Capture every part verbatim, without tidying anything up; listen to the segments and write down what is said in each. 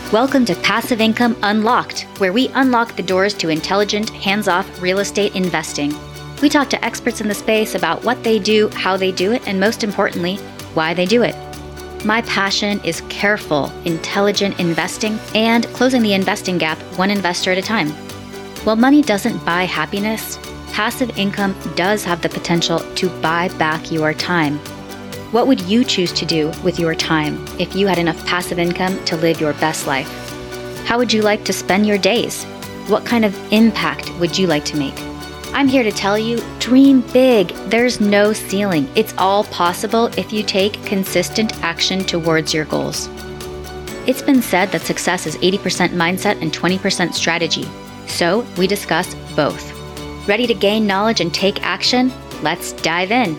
Welcome to Passive Income Unlocked, where we unlock the doors to intelligent, hands-off real estate investing. We talk to experts in the space about what they do, how they do it, and most importantly, why they do it. My passion is careful, intelligent investing and closing the investing gap one investor at a time. While money doesn't buy happiness, passive income does have the potential to buy back your time. What would you choose to do with your time if you had enough passive income to live your best life? How would you like to spend your days? What kind of impact would you like to make? I'm here to tell you, dream big. There's no ceiling. It's all possible if you take consistent action towards your goals. It's been said that success is eighty percent mindset and twenty percent strategy. So we discuss both. Ready to gain knowledge and take action? Let's dive in.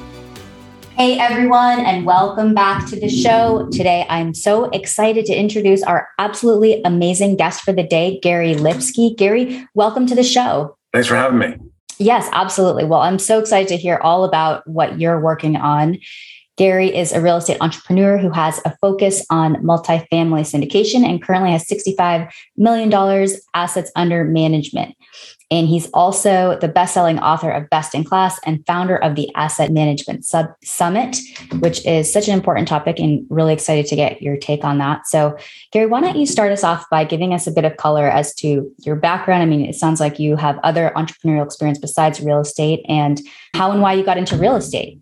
Hey everyone, and welcome back to the show. Today, I'm so excited to introduce our absolutely amazing guest for the day, Gary Lipsky. Gary, welcome to the show. Thanks for having me. Yes, absolutely. Well, I'm so excited to hear all about what you're working on. Gary is a real estate entrepreneur who has a focus on multifamily syndication and currently has sixty-five million dollars assets under management. And he's also the best-selling author of Best in Class and founder of the Asset Management Sub Summit, which is such an important topic, and really excited to get your take on that. So, Gary, why don't you start us off by giving us a bit of color as to your background? I mean, it sounds like you have other entrepreneurial experience besides real estate, and how and why you got into real estate.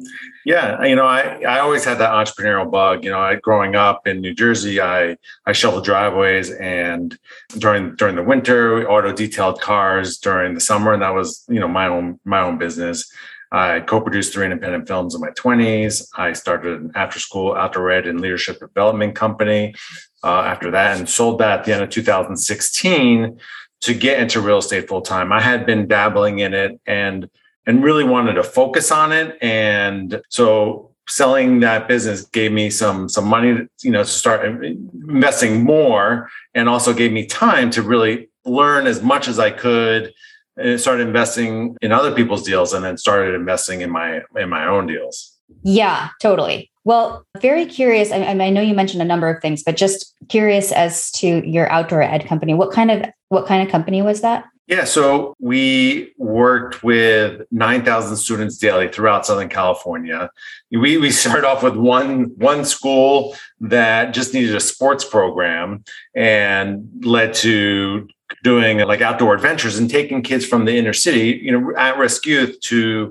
Yeah, you know, I, I always had that entrepreneurial bug. You know, I, growing up in New Jersey, I I shoveled driveways, and during during the winter, we auto detailed cars during the summer, and that was, you know, my own my own business. I co-produced three independent films in my twenties. I started an after-school outdoor ed and leadership development company uh, after that, and sold that at the end of two thousand sixteen to get into real estate full time. I had been dabbling in it, and and really wanted to focus on it. And so selling that business gave me some, some money, you know, to start investing more, and also gave me time to really learn as much as I could, and started investing in other people's deals, and then started investing in my, in my own deals. Yeah, totally. Well, very curious. I, I know you mentioned a number of things, but just curious as to your outdoor ed company. What kind of, what kind of company was that? Yeah, so we worked with nine thousand students daily throughout Southern California. We we started off with one, one school that just needed a sports program, and led to doing like outdoor adventures and taking kids from the inner city, you know, at-risk youth to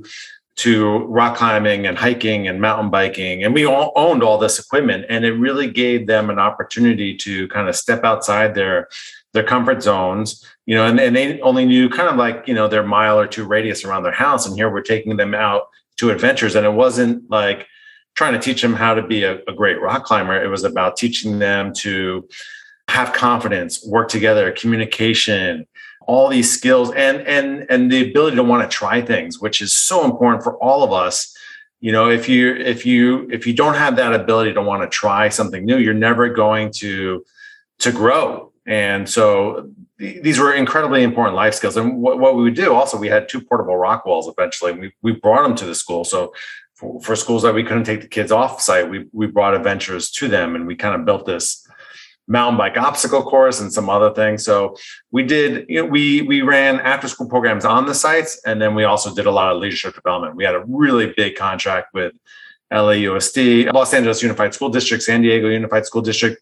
to rock climbing and hiking and mountain biking. And we all owned all this equipment, and it really gave them an opportunity to kind of step outside their their comfort zones, you know, and, and they only knew kind of like, you know, their mile or two radius around their house. And here we're taking them out to adventures. And it wasn't like trying to teach them how to be a, a great rock climber. It was about teaching them to have confidence, work together, communication, all these skills, and, and, and the ability to want to try things, which is so important for all of us. You know, if you, if you, if you don't have that ability to want to try something new, you're never going to, to grow. And so th- these were incredibly important life skills. And what, what we would do also, we had two portable rock walls eventually. We we brought them to the school. So for, for schools that we couldn't take the kids off site, we we brought adventures to them, and we kind of built this mountain bike obstacle course and some other things. So we did, you know, we we ran after school programs on the sites, and then we also did a lot of leadership development. We had a really big contract with L A U S D, Los Angeles Unified School District, San Diego Unified School District,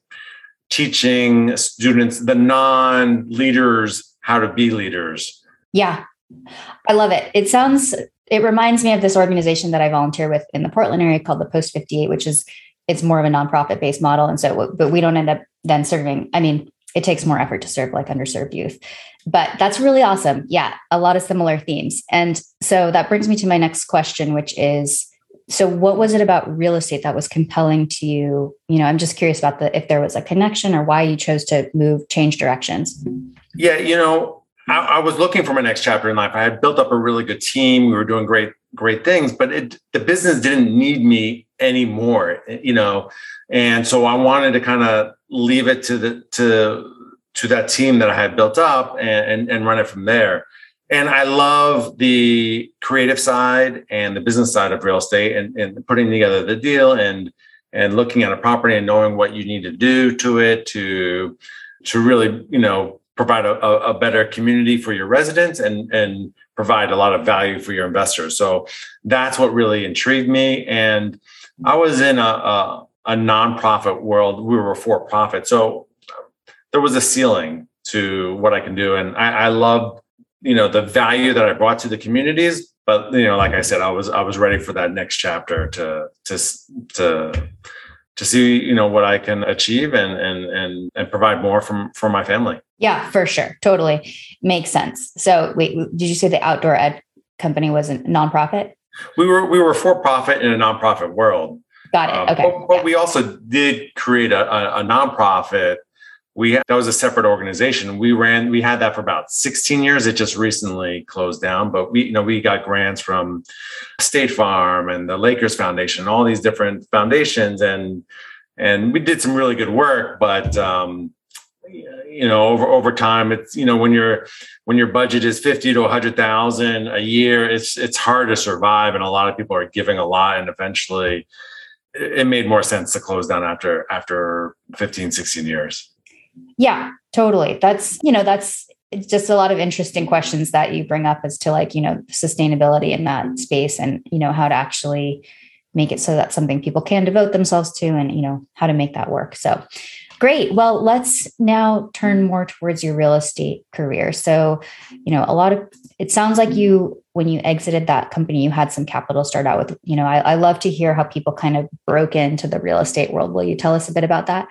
teaching students, the non-leaders, how to be leaders. Yeah, I love it. It sounds, it reminds me of this organization that I volunteer with in the Portland area called the Post fifty-eight, which is, it's more of a nonprofit based model. And so, but we don't end up then serving, I mean, it takes more effort to serve like underserved youth, but that's really awesome. Yeah. A lot of similar themes. And so that brings me to my next question, which is, so what was it about real estate that was compelling to you? You know, I'm just curious about the, if there was a connection or why you chose to move, change directions. Yeah. You know, I, I was looking for my next chapter in life. I had built up a really good team. We were doing great, great things, but it, the business didn't need me anymore, you know? And so I wanted to kind of leave it to the, to, to that team that I had built up, and, and, and run it from there. And I love the creative side and the business side of real estate, and, and putting together the deal and and looking at a property and knowing what you need to do to it to, to really, you know, provide a, a better community for your residents and, and provide a lot of value for your investors. So that's what really intrigued me. And I was in a, a, a nonprofit world. We were for profit. So there was a ceiling to what I can do. And I, I loved, you know, the value that I brought to the communities. But, you know, like I said, I was, I was ready for that next chapter to, to, to, to see, you know, what I can achieve and, and, and, and provide more from, for my family. Yeah, for sure. Totally makes sense. So wait, did you say the outdoor ed company was a nonprofit? We were, we were for profit in a nonprofit world. Got it. Okay. Uh, but, but yeah. we also did create a, a, a nonprofit. We had, that was a separate organization. We ran, we had that for about sixteen years. It just recently closed down, but we, you know, we got grants from State Farm and the Lakers Foundation, and all these different foundations. And, and we did some really good work, but, um, you know, over, over time, it's, you know, when your, when your budget is fifty to a hundred thousand a year, it's, it's hard to survive. And a lot of people are giving a lot. And eventually it made more sense to close down after, after fifteen, sixteen years. Yeah, totally. That's, you know, that's it's just a lot of interesting questions that you bring up as to like, you know, sustainability in that space and, you know, how to actually make it so that's something people can devote themselves to and, you know, how to make that work. So great. Well, let's now turn more towards your real estate career. So, you know, a lot of, it sounds like you, when you exited that company, you had some capital start out with, you know, I, I love to hear how people kind of broke into the real estate world. Will you tell us a bit about that?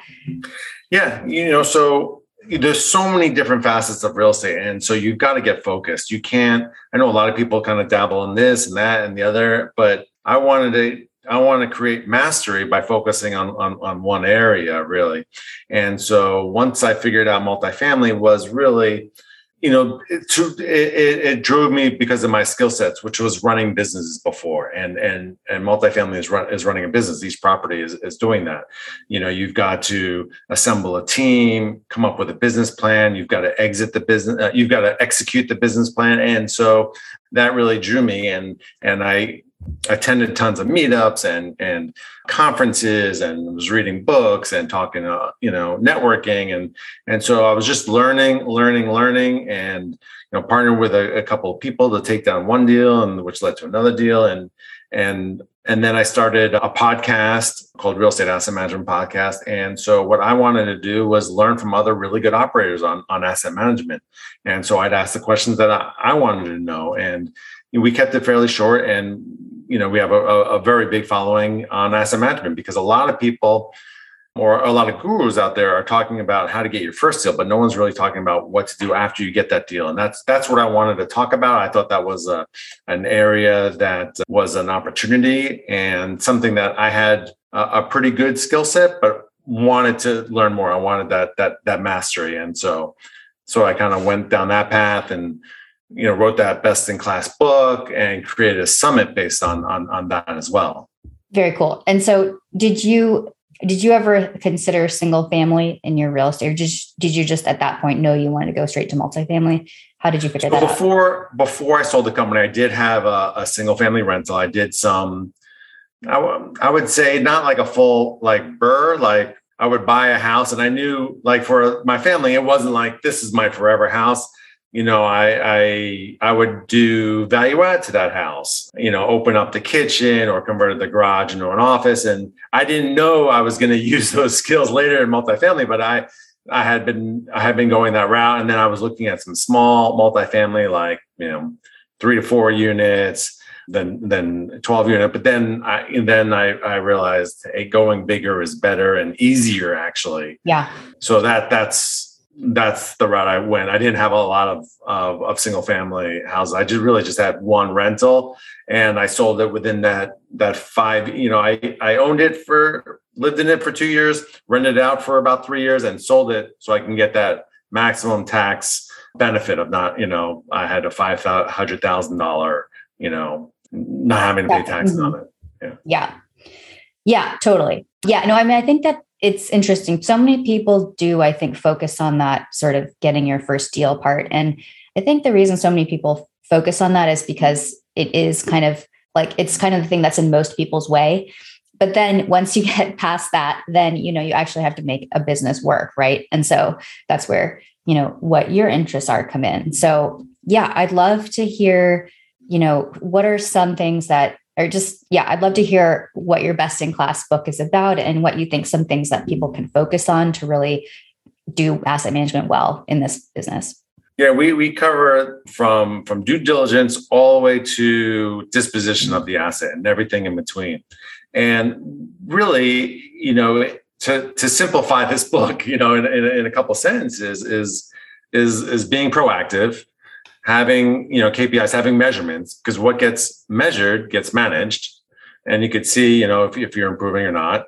Yeah, you know, so there's so many different facets of real estate. And so you've got to get focused. You can't, I know a lot of people kind of dabble in this and that and the other, but I wanted to, I want to create mastery by focusing on, on, on one area, really. And so once I figured out multifamily was really, you know, it, it, it drove me because of my skill sets, which was running businesses before, and and and multifamily is run, is running a business. Each property is is doing that. You know, you've got to assemble a team, come up with a business plan. You've got to exit the business. Uh, you've got to execute the business plan, and so that really drew me. And and I attended tons of meetups and and conferences and was reading books and talking, uh, you know, networking. And, and so I was just learning, learning, learning, and, you know, partnered with a, a couple of people to take down one deal, and which led to another deal. And, and, and then I started a podcast called Real Estate Asset Management Podcast. And so what I wanted to do was learn from other really good operators on, on asset management. And so I'd ask the questions that I, I wanted to know. And you know, we kept it fairly short, and you know, we have a, a very big following on asset management because a lot of people or a lot of gurus out there are talking about how to get your first deal, but no one's really talking about what to do after you get that deal. And that's that's what I wanted to talk about. I thought that was a, an area that was an opportunity and something that I had a, a pretty good skill set, but wanted to learn more. I wanted that that that mastery, and so so I kind of went down that path and, you know, wrote that best in class book and created a summit based on, on, on that as well. Very cool. And so did you, did you ever consider single family in your real estate, or just, did you just at that point know you wanted to go straight to multifamily? How did you figure so that before, out? Before I sold the company, I did have a, a single family rental. I did some, I, w- I would say not like a full, like burr, like I would buy a house, and I knew like for my family, it wasn't like, this is my forever house. You know, I, I I would do value add to that house, you know, open up the kitchen or convert the garage into an office. And I didn't know I was going to use those skills later in multifamily, but I I had been I had been going that route. And then I was looking at some small multifamily, like, you know, three to four units, then then twelve unit. But then I and then I, I realized, hey, going bigger is better and easier, actually. Yeah. So that that's that's the route I went. I didn't have a lot of, of, of single family houses. I just really just had one rental, and I sold it within that, that five, you know, I, I owned it for, lived in it for two years, rented it out for about three years and sold it so I can get that maximum tax benefit of not, you know, I had a five hundred thousand dollars, you know, not having to pay taxes mm-hmm. on it. Yeah. Yeah. Yeah, totally. Yeah. No, I mean, I think that it's interesting. So many people do, I think, focus on that sort of getting your first deal part. And I think the reason so many people focus on that is because it is kind of like, it's kind of the thing that's in most people's way. but then once you get past that, then, you know, you actually have to make a business work. Right. And so that's where, you know, what your interests are come in. So yeah, I'd love to hear, you know, what are some things that are just, yeah, I'd love to hear what your best in class book is about and what you think some things that people can focus on to really do asset management well in this business. Yeah, we we cover from from due diligence all the way to disposition of the asset and everything in between. And really, you know, to to simplify this book, you know, in, in, in a couple of sentences, is is is being proactive, having, you know, K P Is, having measurements, because what gets measured gets managed, and you could see, you know, if if you're improving or not.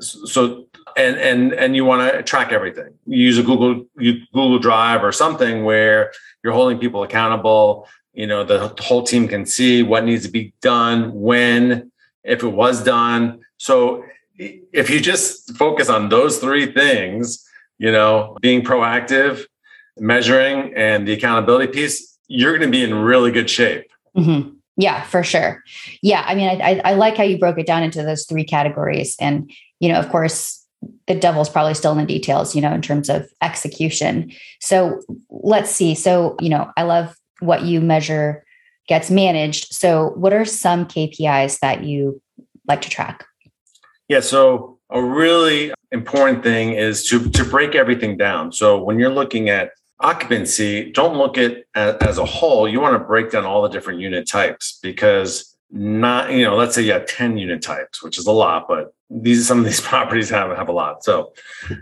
So and and and you want to track everything. You use a Google you, Google Drive or something where you're holding people accountable. You know, the whole team can see what needs to be done, when, if it was done. So if you just focus on those three things, you know, being proactive, measuring, and the accountability piece, you're going to be in really good shape. Mm-hmm. Yeah, for sure. Yeah. I mean, I, I like how you broke it down into those three categories. And, you know, of course, the devil's probably still in the details, you know, in terms of execution. So let's see. So, you know, I love what you measure gets managed. So what are some K P Is that you like to track? Yeah. So a really important thing is to, to break everything down. So when you're looking at occupancy, don't look at as a whole. You want to break down all the different unit types, because not, you know, let's say you have ten unit types, which is a lot, but these, some of these properties have, have a lot. So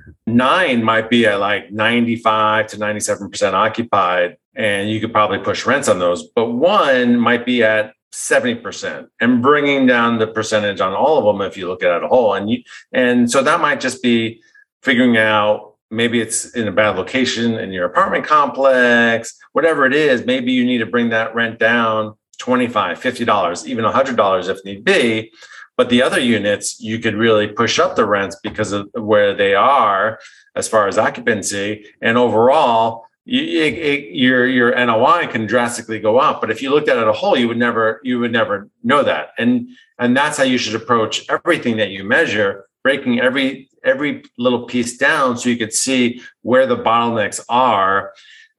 nine might be at like ninety-five to ninety-seven percent occupied, and you could probably push rents on those, but one might be at seventy percent, and bringing down the percentage on all of them if you look at it as a whole. And you, and so that might just be figuring out, maybe it's in a bad location in your apartment complex, whatever it is. Maybe you need to bring that rent down twenty-five dollars, fifty dollars, even one hundred dollars if need be. But the other units, you could really push up the rents because of where they are as far as occupancy. And overall, you, it, it, your your N O I can drastically go up. But if you looked at it as a whole, you would never you would never know that. And and that's how you should approach everything that you measure, breaking every every little piece down so you could see where the bottlenecks are,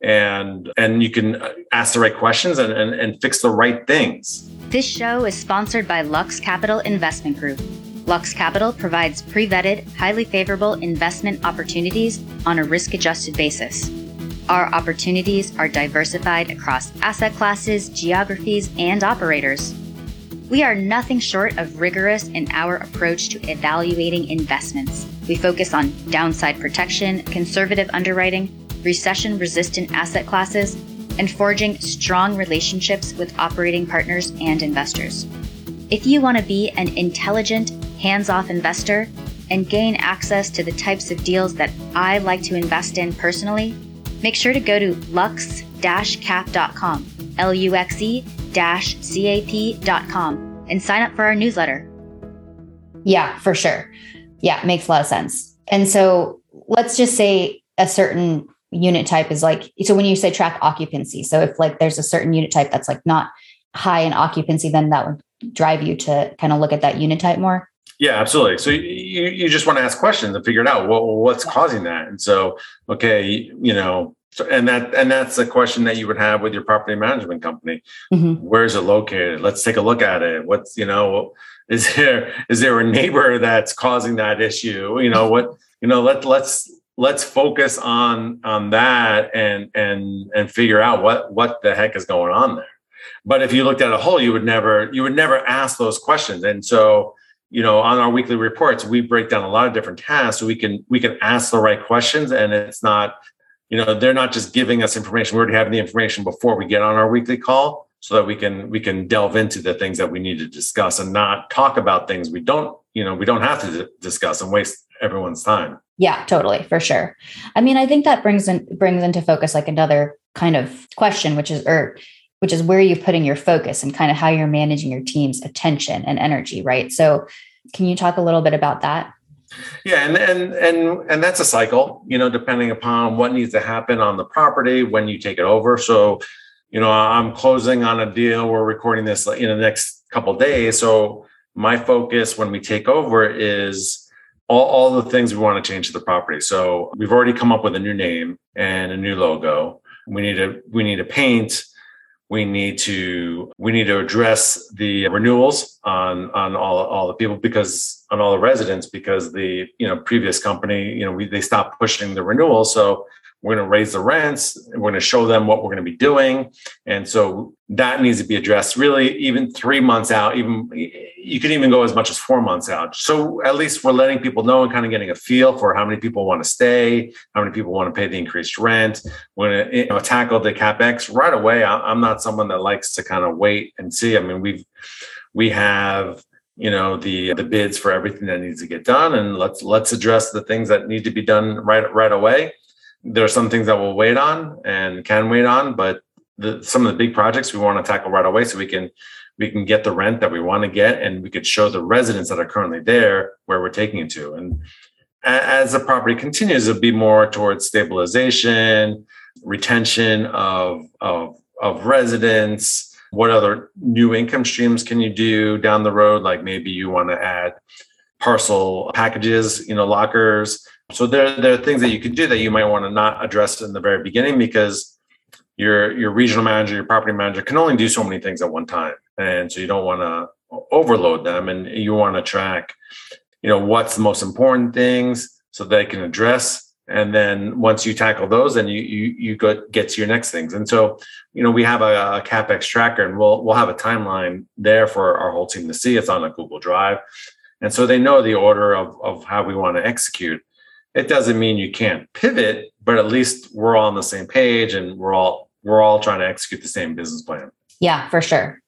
and and you can ask the right questions and, and, and fix the right things. This show is sponsored by Lux Capital Investment Group. Lux Capital provides pre-vetted, highly favorable investment opportunities on a risk-adjusted basis. Our opportunities are diversified across asset classes, geographies, and operators. We are nothing short of rigorous in our approach to evaluating investments. We focus on downside protection, conservative underwriting, recession-resistant asset classes, and forging strong relationships with operating partners and investors. If you want to be an intelligent, hands-off investor and gain access to the types of deals that I like to invest in personally, make sure to go to lux dash cap dot com, L U X E dash C A P dot com, and sign up for our newsletter. Yeah, for sure. Yeah, makes a lot of sense. And so let's just say a certain unit type is like, so when you say track occupancy, so if like there's a certain unit type that's like not high in occupancy, then that would drive you to kind of look at that unit type more. Yeah, absolutely. So you, you just want to ask questions and figure it out. What, what's yeah. causing that? And so, okay, you know, so, and that, and that's a question that you would have with your property management company. Mm-hmm. Where is it located? Let's take a look at it. What's, you know, is there, is there a neighbor that's causing that issue? You know, what, you know, let, let's, let's focus on, on that and, and, and figure out what, what the heck is going on there. But if you looked at a whole, you would never, you would never ask those questions. And so, you know, on our weekly reports, we break down a lot of different tasks so we can, we can ask the right questions. And it's not, you know, they're not just giving us information. We already have the information before we get on our weekly call so that we can, we can delve into the things that we need to discuss and not talk about things we don't, you know, we don't have to d- discuss and waste everyone's time. Yeah, totally. For sure. I mean, I think that brings in, brings into focus like another kind of question, which is, or which is where you're putting your focus and kind of how you're managing your team's attention and energy, right? So can you talk a little bit about that? Yeah, and and and and that's a cycle, you know, depending upon what needs to happen on the property when you take it over. So, you know, I'm closing on a deal. We're recording this in the next couple of days. So my focus when we take over is all, all the things we want to change to the property. So we've already come up with a new name and a new logo. We need to we need to paint. We need to we need to address the renewals on on all, all the people because on all the residents because the you know previous company you know we they stopped pushing the renewals. So we're going to raise the rents. We're going to show them what we're going to be doing, and so that needs to be addressed. Really, even three months out, even you can even go as much as four months out. So at least we're letting people know and kind of getting a feel for how many people want to stay, how many people want to pay the increased rent. We're going to you know, tackle the CapEx right away. I'm not someone that likes to kind of wait and see. I mean, we've we have you know the the bids for everything that needs to get done, and let's let's address the things that need to be done right right away. There are some things that we'll wait on and can wait on, but the, some of the big projects we want to tackle right away so we can we can get the rent that we want to get and we could show the residents that are currently there where we're taking it to. And as the property continues, it'll be more towards stabilization, retention of, of, of residents. What other new income streams can you do down the road? Like maybe you want to add parcel packages, you know, lockers. So there, there are things that you could do that you might want to not address in the very beginning because your your regional manager, your property manager can only do so many things at one time. And so you don't want to overload them and you want to track, you know, what's the most important things so they can address. And then once you tackle those, then you you you go get to your next things. And so, you know, we have a, a CapEx tracker and we'll we'll have a timeline there for our whole team to see. It's on a Google Drive. And so they know the order of, of how we want to execute. It doesn't mean you can't pivot, but at least we're all on the same page and we're all we're all trying to execute the same business plan. Yeah, for sure.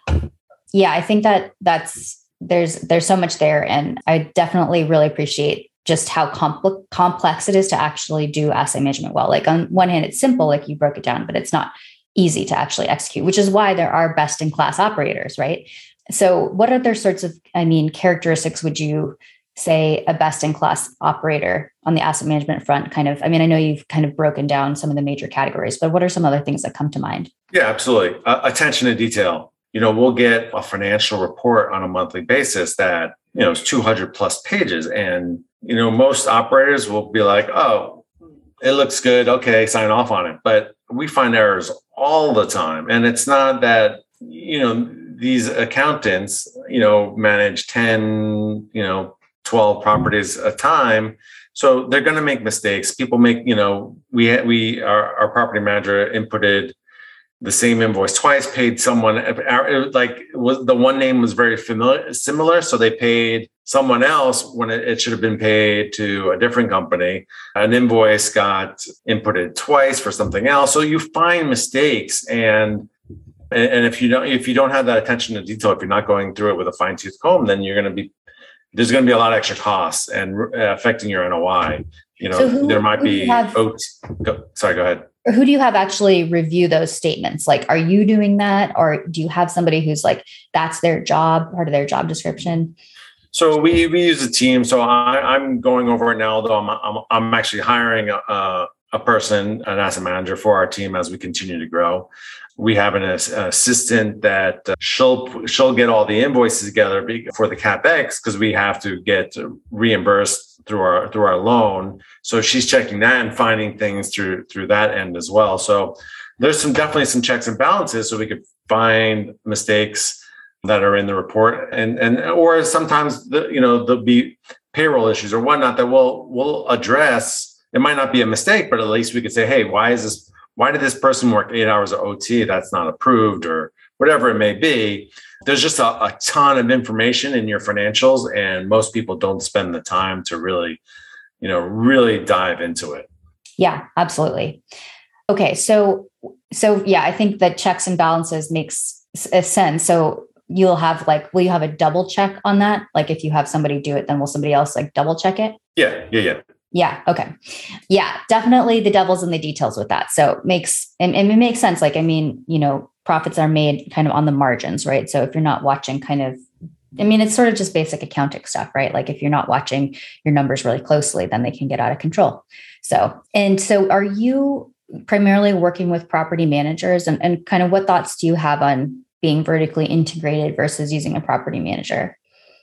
Yeah, I think that that's there's there's so much there, and I definitely really appreciate just how compl- complex it is to actually do asset management well. Like on one hand, it's simple, like you broke it down, but it's not easy to actually execute, which is why there are best in class operators, right? So, what other sorts of, I mean, characteristics would you say a best in class operator on the asset management front kind of, I mean, I know you've kind of broken down some of the major categories, but what are some other things that come to mind? Yeah, absolutely. Uh, attention to detail. You know, we'll get a financial report on a monthly basis that, you know, is two hundred plus pages. And, you know, most operators will be like, oh, it looks good. Okay, sign off on it. But we find errors all the time. And it's not that, you know, these accountants, you know, manage ten, you know, twelve properties a time. So they're going to make mistakes. People make, you know, we, we, our, our property manager inputted the same invoice twice, paid someone, like it was the one name was very familiar, similar. So they paid someone else when it, it should have been paid to a different company. An invoice got inputted twice for something else. So you find mistakes, and and if you don't if you don't have that attention to detail, if you're not going through it with a fine tooth comb, then you're going to be there's going to be a lot of extra costs and uh, affecting your N O I. You know, so who, there might be. Have, oh, go, sorry, go ahead. Who do you have actually review those statements? Like, are you doing that, or do you have somebody who's like that's their job, part of their job description? So we we use a team. So I, I'm going over it now, although I'm I'm, I'm actually hiring a, a person, an asset manager for our team as we continue to grow. We have an, an assistant that uh, she'll she'll get all the invoices together for the CapEx because we have to get reimbursed through our through our loan. So she's checking that and finding things through through that end as well. So there's some definitely some checks and balances so we could find mistakes that are in the report, and and or sometimes the, you know there'll be payroll issues or whatnot that we'll we'll address. It might not be a mistake, but at least we could say, hey, why is this? Why did this person work eight hours of O T? That's not approved, or whatever it may be. There's just a, a ton of information in your financials, and most people don't spend the time to really, you know, really dive into it. Yeah, absolutely. Okay, so so yeah, I think that checks and balances makes a sense. So you'll have like, will you have a double check on that? Like if you have somebody do it, then will somebody else like double check it? Yeah, yeah, yeah. Yeah. Okay. Yeah, definitely the devil's in the details with that. So it makes, and, and it makes sense. Like, I mean, you know, profits are made kind of on the margins, right? So if you're not watching kind of, I mean, it's sort of just basic accounting stuff, right? Like if you're not watching your numbers really closely, then they can get out of control. So, and so are you primarily working with property managers, and, and kind of what thoughts do you have on being vertically integrated versus using a property manager?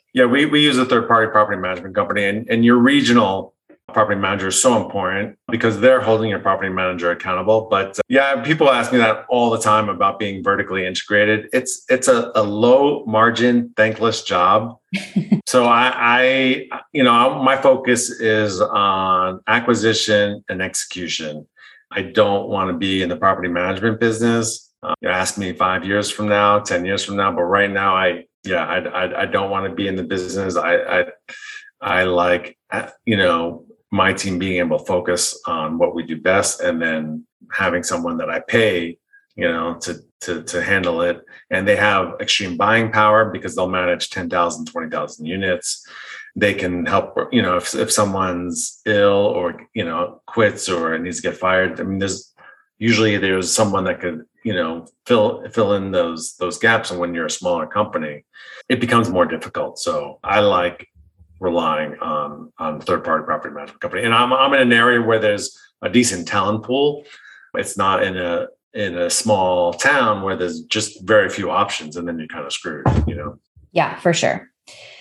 Yeah, we, we use a third-party property management company, and, and your regional property manager is so important because they're holding your property manager accountable. But uh, yeah, people ask me that all the time about being vertically integrated. It's it's a, a low margin, thankless job. So I, I, you know, my focus is on acquisition and execution. I don't want to be in the property management business. Uh, you ask me five years from now, ten years from now, but right now, I yeah, I I, I don't want to be in the business. I I, I like you know. my team being able to focus on what we do best, and then having someone that I pay, you know, to to to handle it. And they have extreme buying power because they'll manage ten thousand, twenty thousand units. They can help, you know, if if someone's ill or, you know, quits or needs to get fired. I mean, there's usually there's someone that could, you know, fill fill in those those gaps. And when you're a smaller company, it becomes more difficult. So I like relying on on third-party property management company. And I'm I'm in an area where there's a decent talent pool. It's not in a in a small town where there's just very few options, and then you're kind of screwed, you know? Yeah, for sure.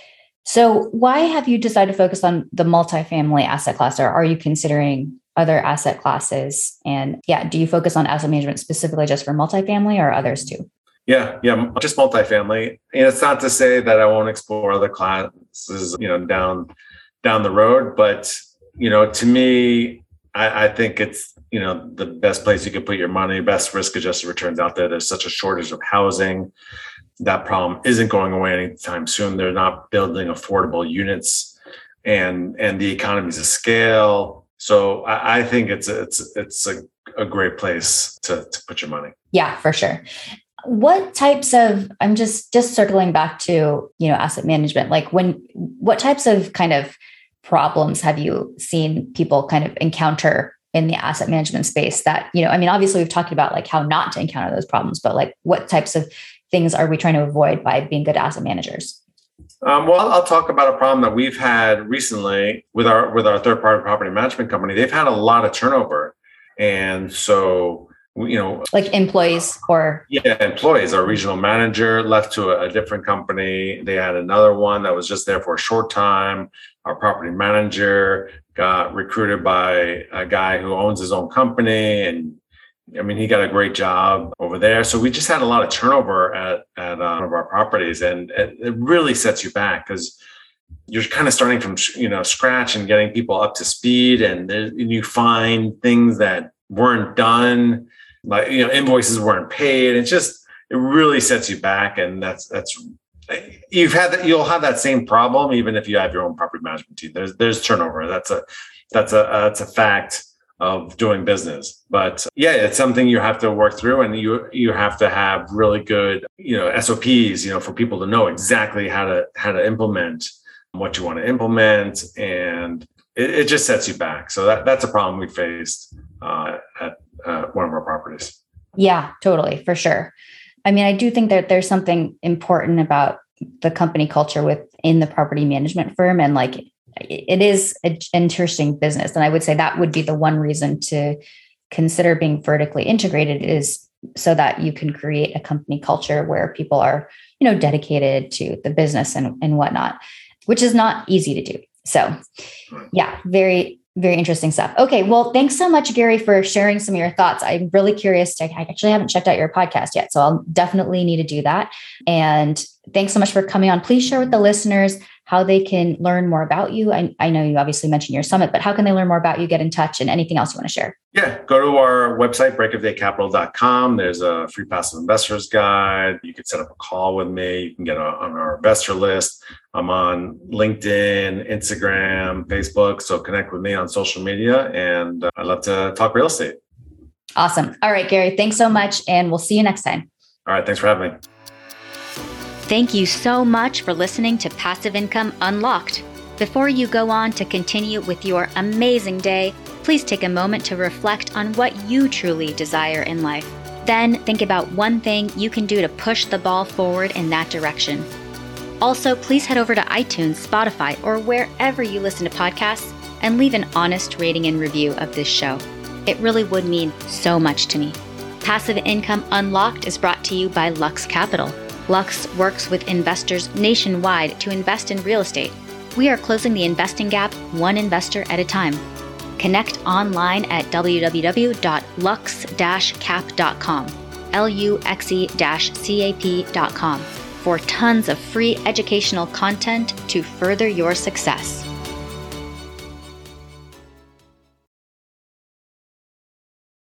So why have you decided to focus on the multifamily asset class, or are you considering other asset classes? And yeah, do you focus on asset management specifically just for multifamily or others too? Yeah, yeah, just multifamily. And it's not to say that I won't explore other classes, you know, down down the road. But, you know, to me, I, I think it's, you know, the best place you can put your money, best risk-adjusted returns out there. There's such a shortage of housing. That problem isn't going away anytime soon. They're not building affordable units, and and the economies of scale. So I, I think it's a, it's it's a, a great place to to put your money. Yeah, for sure. What types of, I'm just, just circling back to, you know, asset management, like when, what types of kind of problems have you seen people kind of encounter in the asset management space that, you know, I mean, obviously we've talked about like how not to encounter those problems, but like what types of things are we trying to avoid by being good asset managers? Um, well, I'll talk about a problem that we've had recently with our, with our third-party property management company. They've had a lot of turnover. And so, you know, like employees or yeah, employees. Our regional manager left to a, a different company. They had another one that was just there for a short time. Our property manager got recruited by a guy who owns his own company, and I mean, he got a great job over there. So we just had a lot of turnover at at uh, one of our properties, and it, it really sets you back because you're kind of starting from you know scratch and getting people up to speed, and, and you find things that weren't done. Like, you know, invoices weren't paid. It's just, it really sets you back. And that's, that's, you've had that, you'll have that same problem, even if you have your own property management team. There's, there's turnover. That's a, that's a, that's a fact of doing business. But yeah, it's something you have to work through, and you, you have to have really good, you know, S O Ps, you know, for people to know exactly how to, how to implement what you want to implement. And it, it just sets you back. So that, that's a problem we faced uh, at, Uh, one of our properties. Yeah, totally. For sure. I mean, I do think that there's something important about the company culture within the property management firm. And like, it is an interesting business. And I would say that would be the one reason to consider being vertically integrated, is so that you can create a company culture where people are, you know, dedicated to the business and, and whatnot, which is not easy to do. So yeah, very, very interesting stuff. Okay. Well, thanks so much, Gary, for sharing some of your thoughts. I'm really curious to, I actually haven't checked out your podcast yet, so I'll definitely need to do that. And thanks so much for coming on. Please share with the listeners how they can learn more about you. I, I know you obviously mentioned your summit, but how can they learn more about you, get in touch, and anything else you want to share? Yeah, go to our website, break of day capital dot com. There's a free passive investors guide. You can set up a call with me. You can get on our investor list. I'm on LinkedIn, Instagram, Facebook. So connect with me on social media, and uh, I'd love to talk real estate. Awesome. All right, Gary, thanks so much. And we'll see you next time. All right. Thanks for having me. Thank you so much for listening to Passive Income Unlocked. Before you go on to continue with your amazing day, please take a moment to reflect on what you truly desire in life. Then think about one thing you can do to push the ball forward in that direction. Also, please head over to iTunes, Spotify, or wherever you listen to podcasts and leave an honest rating and review of this show. It really would mean so much to me. Passive Income Unlocked is brought to you by Lux Capital. Lux works with investors nationwide to invest in real estate. We are closing the investing gap one investor at a time. Connect online at w w w dot lux dash cap dot com, L U X E C A P dot com, for tons of free educational content to further your success.